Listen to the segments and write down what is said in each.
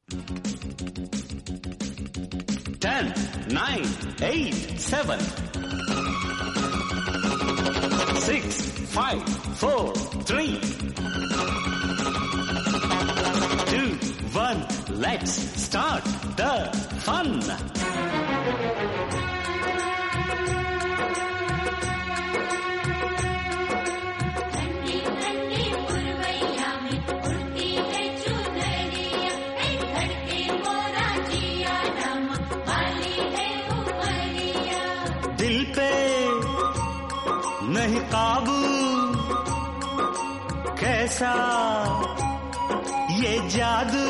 10, 9, 8, 7, 6, 5, 4, 3, 2, 1. Let's start the fun. दिल पे नहीं काबू, कैसा ये जादू,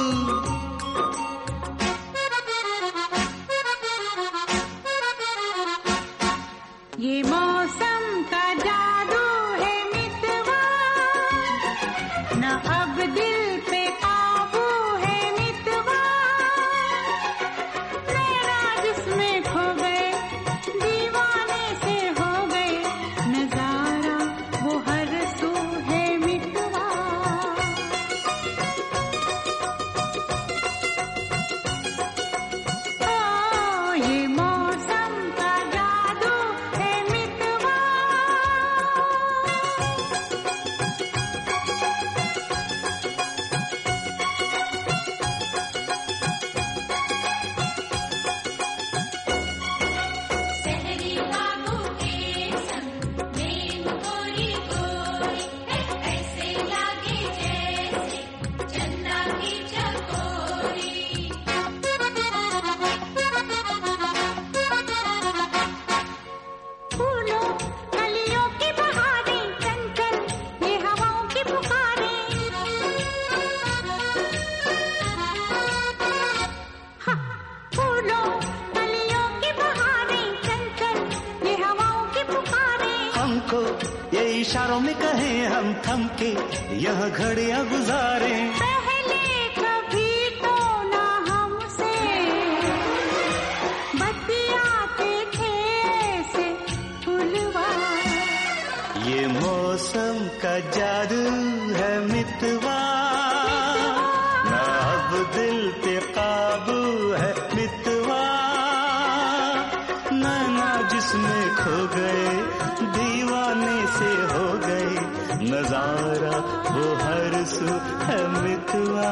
ये मौसम का जादू है मितवा, न अब दिल पे काबू है मितवा, नैना जिसमें खो गए दीवाने से हो गए, नजारा वो हर सू है मितवा। ओ ये मौसम का जादू है मितवा। सहरी बाबू के संग में गोरी गोरी ऐसे लागे जैसे चंदा की चकोरी। फूलों कलियों की बहारें चंचल ये हवाओं की पुकारें, हाँ, फूलों कलियों की बहारें चंचल ये हवाओं की पुकारें। हमको ये इशारों में कहें हम थम के यह घड़ियां गुजारें। पहले कभी तो ना हमसे बतियाते थे ऐसे फुलवा। ये मौसम का जादू है मितवा, ना अब दिल पे काबू है मितवा, नैना जिसमें खो गए दीवाने से हो गए, नजारा वो हर सू है मितवा।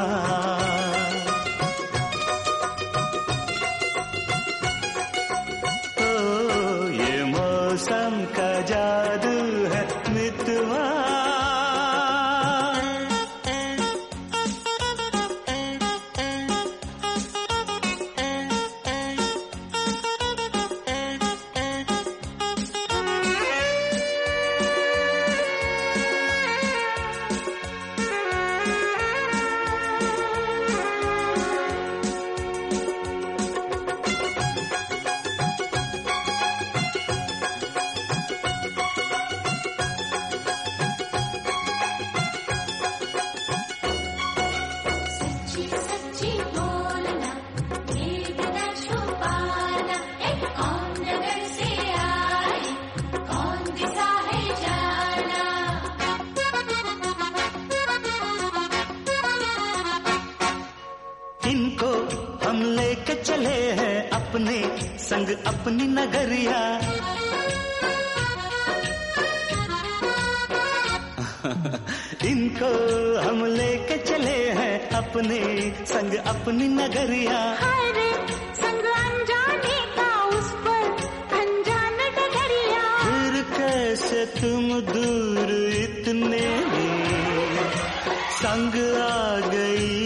ओ ये मौसम का जादू है मितवा। सच्ची सच्ची बोलना भेद न छुपाना, कौन नगर से आए कौन दिशा है जाना। इनको हम लेके चले हैं अपने संग अपनी नगरिया, इनको हम लेके चले हैं अपने संग अपनी नगरिया। हर संग अनजाने का उस पर अनजान डगरिया, फिर कैसे तुम दूर इतने संग आ गई